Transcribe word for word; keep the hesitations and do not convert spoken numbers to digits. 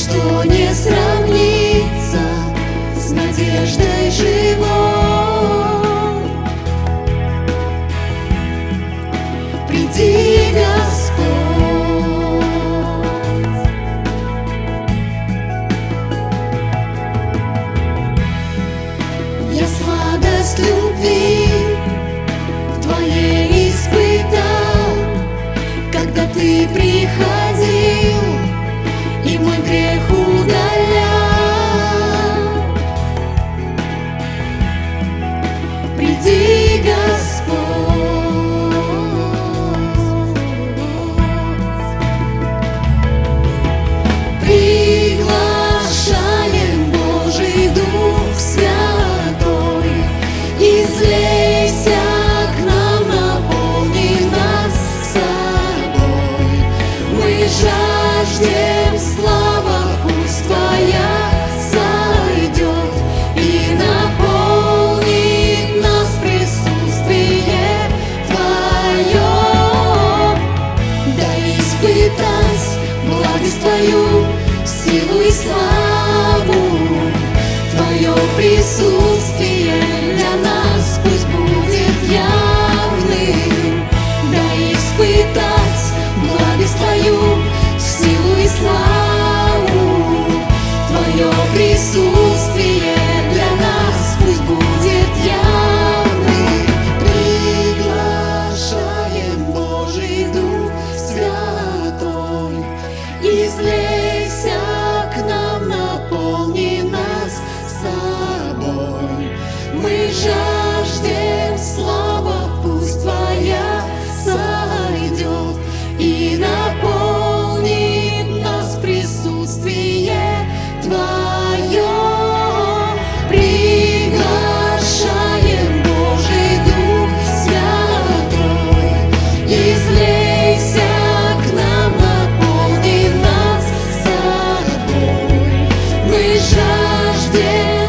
Ничто не сравнится с надеждой живой. Приди, Господь. Я сладость любви в Твоей испытал, когда Ты приходил и мой грех удалял. Приди, Господь. Приглашаем, Божий Дух Святой, излейся к нам, наполни нас собой. Мы жаждем слава, пусть Твоя сойдет и наполнит нас присутствие Твое. Дай испытать благость Твою, силу и славу. Твое присутствие для нас пусть будет явным. Дай испытать благость Твою, силу и славу. Твое присутствие для нас пусть будет явным. Приглашаем, Божий Дух Святой, излейся к нам, наполни нас собой. Мы жаждем слава, пусть Твоя сойдет и наполнит нас присутствие Твое. Приглашаем, Божий Дух Святой, излейся к нам, наполни нас собой. Мы жаждем